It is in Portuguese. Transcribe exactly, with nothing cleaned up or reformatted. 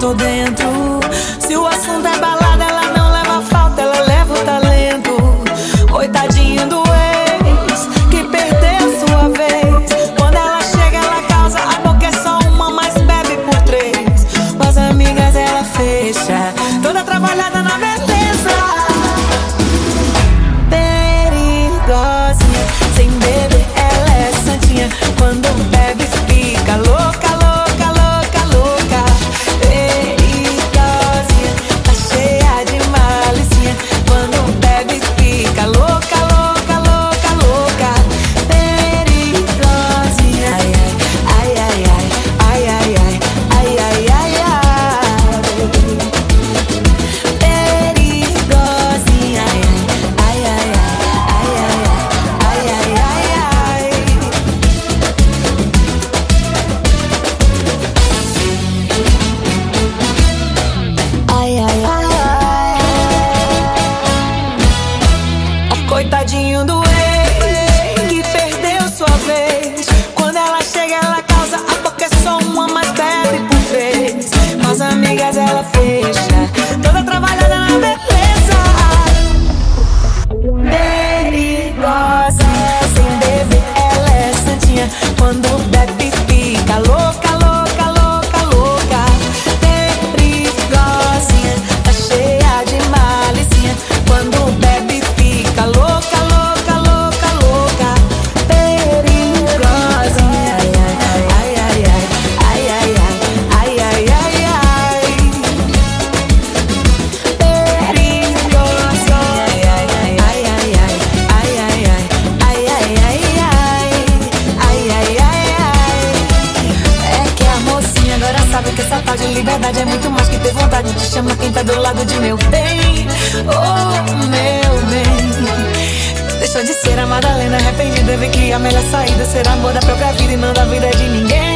tô dentro. Se o assunto é balada, ela não leva falta, ela leva o talento. Coitadinho do ex, que perdeu sua vez. Quando ela chega, ela causa, a boca é só uma, mas bebe por três. Com as amigas ela fecha, toda trabalhada na beleza. Perigosinha, sem beber ela é santinha. Quando bebe fica louca, louca, louca, louca. Perigosinha, tá cheia de malicinha. Quando bebe fica louca, louca, louca, louca. Perigosinha, ai, ai, ai, ai, ai, ai, ai, ai, ai, ai. Perigosinha, ai, ai, ai, ai, ai, ai, ai, ai, ai. Ai, ai, ai, ai. Coitadinho do ex, que perdeu sua vez. Quando ela chega, ela causa, a boca é só uma, mas bebe por três. Com as amigas ela fecha, toda trabalhada na beleza. Perigosa, sem beber ela é santinha. Quando bebe fica louca, louca, louca, louca. Perigosinha, tá cheia de malicinha. Quando bebe fica louca, louca, louca, louca. Perigosinha, ai, ai, ai, ai, ai, ai, ai, ai, ai, ai. Perigosinha, ai, ai, ai, ai, ai, ai, ai, ai, ai, ai, ai, ai, ai, ai. É que a mocinha agora sabe que essa tal de liberdade é muito mais que ter vontade. Te chama quem tá do lado de meu bem, oh meu bem. Deixou de ser a Madalena arrependida, vê que a melhor saída será amor da própria vida e não da vida de ninguém.